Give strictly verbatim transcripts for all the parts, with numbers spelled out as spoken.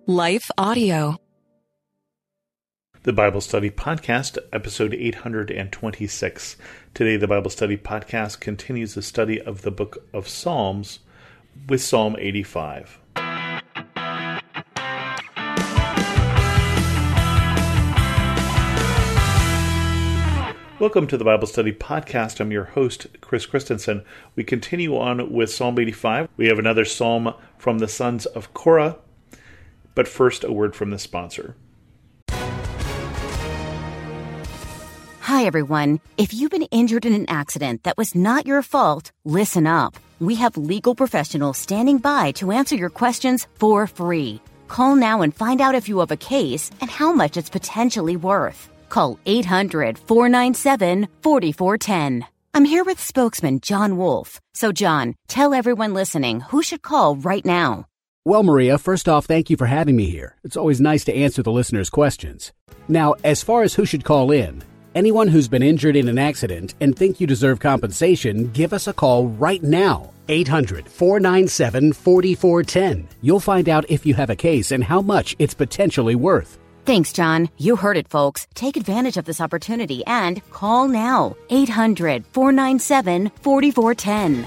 Life Audio. The Bible Study Podcast, episode eight hundred twenty-six. Today, the Bible Study Podcast continues the study of the book of Psalms with Psalm eighty-five. Welcome to the Bible Study Podcast. I'm your host, Chris Christensen. We continue on with Psalm eighty-five. We have another psalm from the sons of Korah. But first, a word from the sponsor. Hi, everyone. If you've been injured in an accident that was not your fault, listen up. We have legal professionals standing by to answer your questions for free. Call now and find out if you have a case and how much it's potentially worth. Call eight hundred, four nine seven, four four one zero. I'm here with spokesman John Wolf. So, John, tell everyone listening who should call right now. Well, Maria, first off, thank you for having me here. It's always nice to answer the listeners' questions. Now, as far as who should call in, anyone who's been injured in an accident and think you deserve compensation, give us a call right now. eight hundred, four nine seven, four four one zero. You'll find out if you have a case and how much it's potentially worth. Thanks, John. You heard it, folks. Take advantage of this opportunity and call now. eight hundred, four nine seven, four four one zero.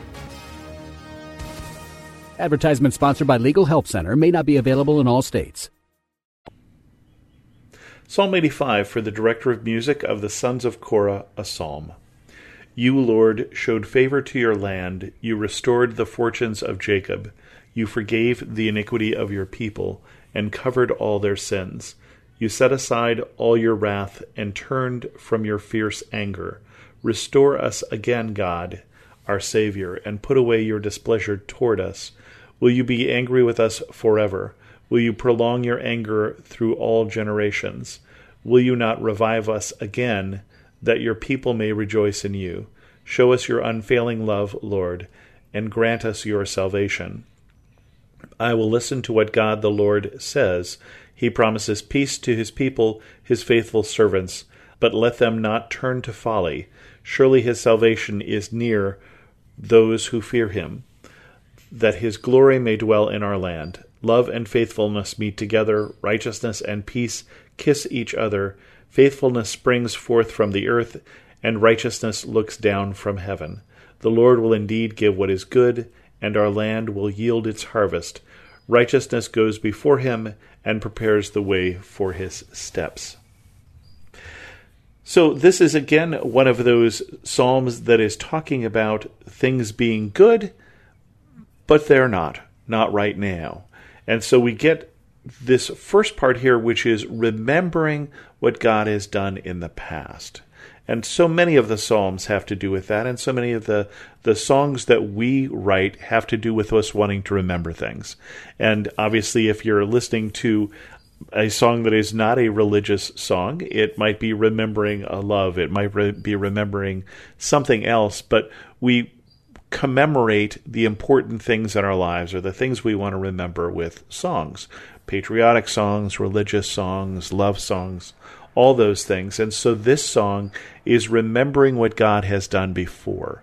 Advertisement sponsored by Legal Help Center. May not be available in all states. Psalm eighty-five, for the director of music of the sons of Korah, a psalm. You, Lord, showed favor to your land. You restored the fortunes of Jacob. You forgave the iniquity of your people and covered all their sins. You set aside all your wrath and turned from your fierce anger. Restore us again, God, our Savior, and put away your displeasure toward us. Will you be angry with us forever? Will you prolong your anger through all generations? Will you not revive us again, that your people may rejoice in you? Show us your unfailing love, Lord, and grant us your salvation. I will listen to what God the Lord says. He promises peace to his people, his faithful servants, but let them not turn to folly. Surely his salvation is near those who fear him, that his glory may dwell in our land. Love and faithfulness meet together, righteousness and peace kiss each other. Faithfulness springs forth from the earth, and righteousness looks down from heaven. The Lord will indeed give what is good, and our land will yield its harvest. Righteousness goes before him and prepares the way for his steps. So this is again one of those psalms that is talking about things being good, but they're not, not right now. And so we get this first part here, which is remembering what God has done in the past. And so many of the psalms have to do with that, and so many of the, the songs that we write have to do with us wanting to remember things. And obviously, if you're listening to a song that is not a religious song, it might be remembering a love, it might re- be remembering something else, but we commemorate the important things in our lives or the things we want to remember with songs. Patriotic songs, religious songs, love songs, all those things. And so this song is remembering what God has done before.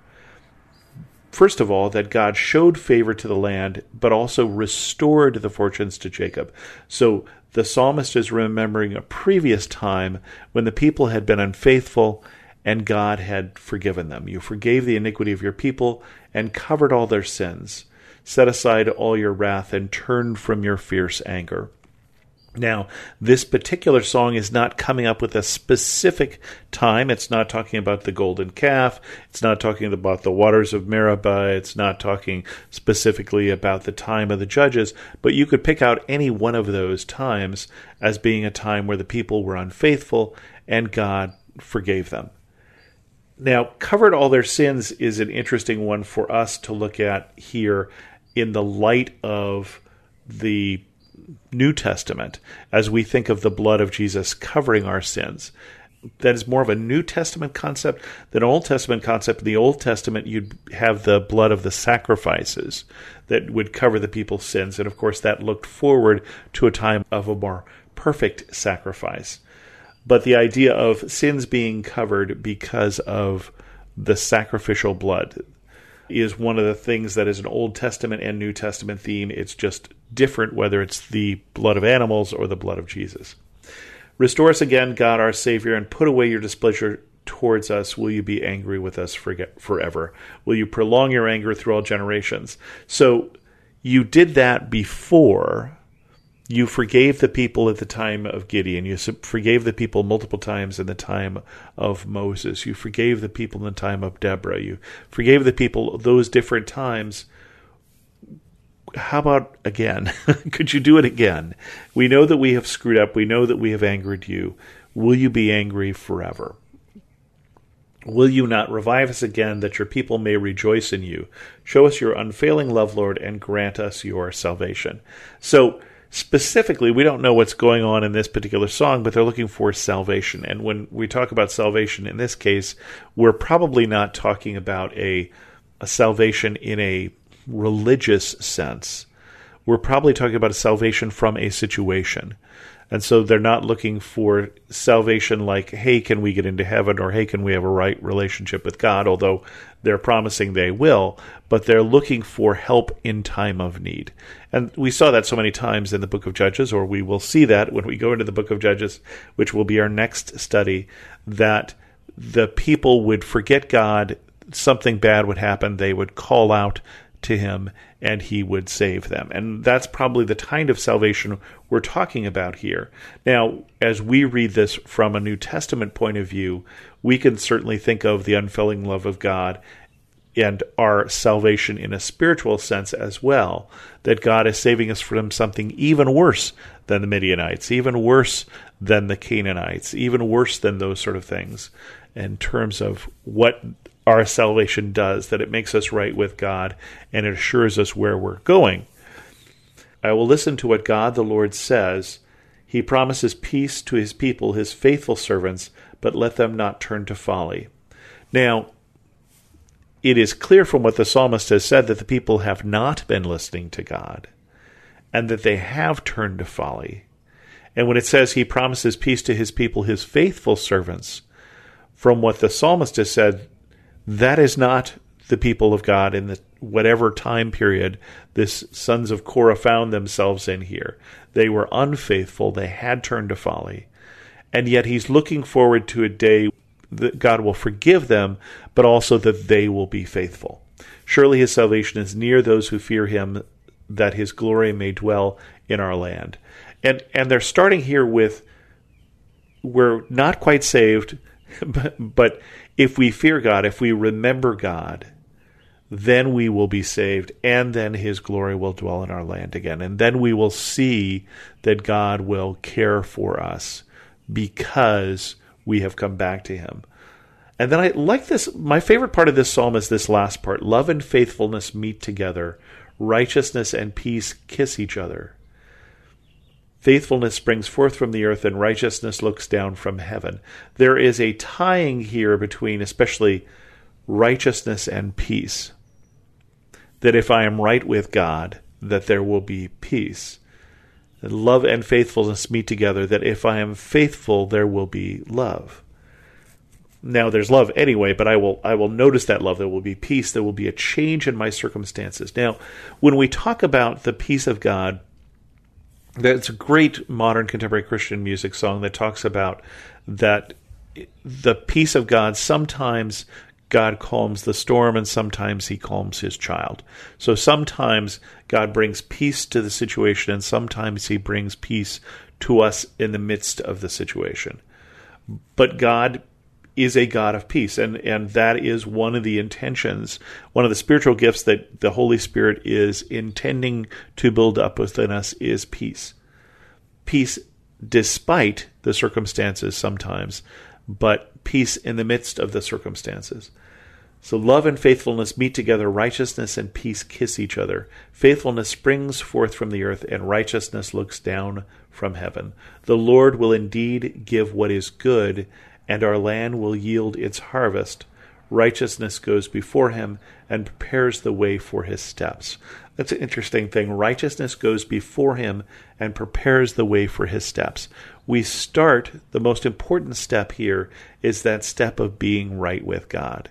First of all, that God showed favor to the land, but also restored the fortunes to Jacob. So the psalmist is remembering a previous time when the people had been unfaithful and God had forgiven them. You forgave the iniquity of your people and covered all their sins. Set aside all your wrath and turned from your fierce anger. Now, this particular song is not coming up with a specific time. It's not talking about the golden calf. It's not talking about the waters of Meribah. It's not talking specifically about the time of the judges. But you could pick out any one of those times as being a time where the people were unfaithful and God forgave them. Now, covered all their sins is an interesting one for us to look at here in the light of the New Testament, as we think of the blood of Jesus covering our sins. That is more of a New Testament concept than an Old Testament concept. In the Old Testament, you'd have the blood of the sacrifices that would cover the people's sins. And of course, that looked forward to a time of a more perfect sacrifice. But the idea of sins being covered because of the sacrificial blood, is one of the things that is an Old Testament and New Testament theme. It's just different whether it's the blood of animals or the blood of Jesus. Restore us again, God our Savior, and put away your displeasure towards us. Will you be angry with us forever? Will you prolong your anger through all generations? So you did that before. You forgave the people at the time of Gideon. You forgave the people multiple times in the time of Moses. You forgave the people in the time of Deborah. You forgave the people those different times. How about again? Could you do it again? We know that we have screwed up. We know that we have angered you. Will you be angry forever? Will you not revive us again, that your people may rejoice in you? Show us your unfailing love, Lord, and grant us your salvation. So, specifically, we don't know what's going on in this particular song, but they're looking for salvation. And when we talk about salvation in this case, we're probably not talking about a, a salvation in a religious sense. We're probably talking about a salvation from a situation. And so they're not looking for salvation like, hey, can we get into heaven, or hey, can we have a right relationship with God, although they're promising they will, but they're looking for help in time of need. And we saw that so many times in the book of Judges, or we will see that when we go into the book of Judges, which will be our next study, that the people would forget God, something bad would happen, they would call out to him, and he would save them. And that's probably the kind of salvation we're talking about here. Now, as we read this from a New Testament point of view, we can certainly think of the unfailing love of God and our salvation in a spiritual sense as well, that God is saving us from something even worse than the Midianites, even worse than the Canaanites, even worse than those sort of things, in terms of what our salvation does, that it makes us right with God and it assures us where we're going. I will listen to what God the Lord says. He promises peace to his people, his faithful servants, but let them not turn to folly. Now, it is clear from what the psalmist has said that the people have not been listening to God and that they have turned to folly. And when it says he promises peace to his people, his faithful servants, from what the psalmist has said, that is not the people of God in the whatever time period this sons of Korah found themselves in here. They were unfaithful. They had turned to folly. And yet he's looking forward to a day that God will forgive them, but also that they will be faithful. Surely his salvation is near those who fear him, that his glory may dwell in our land. And and they're starting here with, we're not quite saved, but, but if we fear God, if we remember God, then we will be saved, and then his glory will dwell in our land again. And then we will see that God will care for us because we have come back to him. And then I like this, my favorite part of this psalm is this last part. Love and faithfulness meet together. Righteousness and peace kiss each other. Faithfulness springs forth from the earth, and righteousness looks down from heaven. There is a tying here between especially righteousness and peace. That if I am right with God, that there will be peace. That love and faithfulness meet together, that if I am faithful, there will be love. Now, there's love anyway, but I will I will notice that love. There will be peace. There will be a change in my circumstances. Now, when we talk about the peace of God, that's a great modern contemporary Christian music song that talks about that the peace of God, sometimes God calms the storm and sometimes he calms his child. So sometimes God brings peace to the situation and sometimes he brings peace to us in the midst of the situation. But God is a God of peace, and, and that is one of the intentions, one of the spiritual gifts that the Holy Spirit is intending to build up within us is peace. Peace despite the circumstances sometimes, but peace in the midst of the circumstances. So love and faithfulness meet together, righteousness and peace kiss each other. Faithfulness springs forth from the earth, and righteousness looks down from heaven. The Lord will indeed give what is good, and our land will yield its harvest. Righteousness goes before him and prepares the way for his steps. That's an interesting thing. Righteousness goes before him and prepares the way for his steps. We start, the most important step here is that step of being right with God.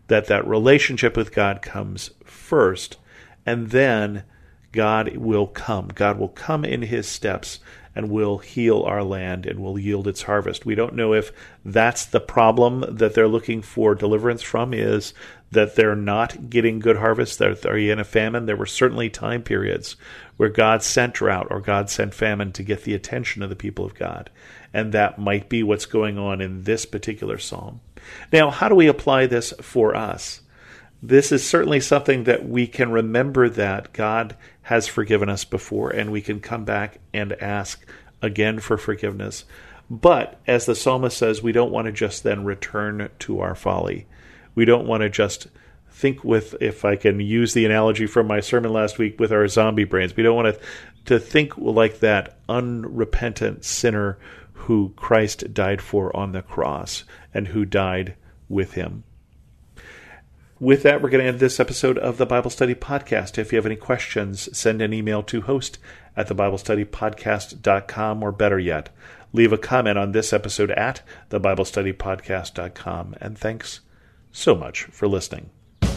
that that relationship with God comes first, and then God will come. God will come in his steps and will heal our land and will yield its harvest. We don't know if that's the problem that they're looking for deliverance from, is that they're not getting good harvests. They're, they're in a famine. There were certainly time periods where God sent drought or God sent famine to get the attention of the people of God. And that might be what's going on in this particular psalm. Now, how do we apply this for us? This is certainly something that we can remember that God has forgiven us before, and we can come back and ask again for forgiveness. But, as the psalmist says, we don't want to just then return to our folly. We don't want to just think with, if I can use the analogy from my sermon last week, with our zombie brains. We don't want to, to think like that unrepentant sinner who Christ died for on the cross and who died with him. With that, we're going to end this episode of the Bible Study Podcast. If you have any questions, send an email to host at the bible study podcast dot com, or better yet, leave a comment on this episode at the bible study podcast dot com. And thanks so much for listening.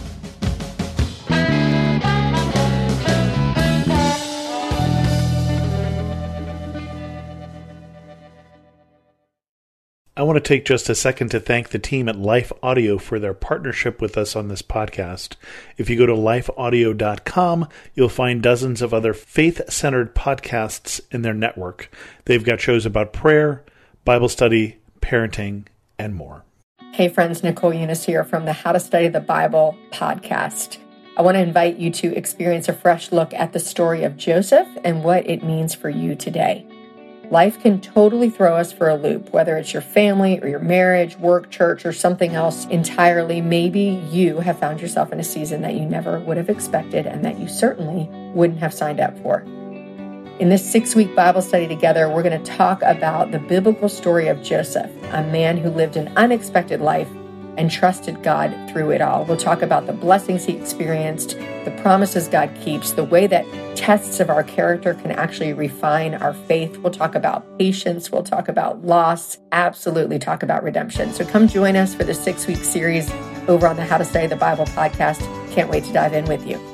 I want to take just a second to thank the team at Life Audio for their partnership with us on this podcast. If you go to life audio dot com, you'll find dozens of other faith-centered podcasts in their network. They've got shows about prayer, Bible study, parenting, and more. Hey friends, Nicole Eunice here from the How to Study the Bible podcast. I want to invite you to experience a fresh look at the story of Joseph and what it means for you today. Life can totally throw us for a loop, whether it's your family or your marriage, work, church, or something else entirely. Maybe you have found yourself in a season that you never would have expected and that you certainly wouldn't have signed up for. In this six-week Bible study together, we're going to talk about the biblical story of Joseph, a man who lived an unexpected life and trusted God through it all. We'll talk about the blessings he experienced, the promises God keeps, the way that tests of our character can actually refine our faith. We'll talk about patience. We'll talk about loss. Absolutely talk about redemption. So come join us for the six-week series over on the How to Study the Bible podcast. Can't wait to dive in with you.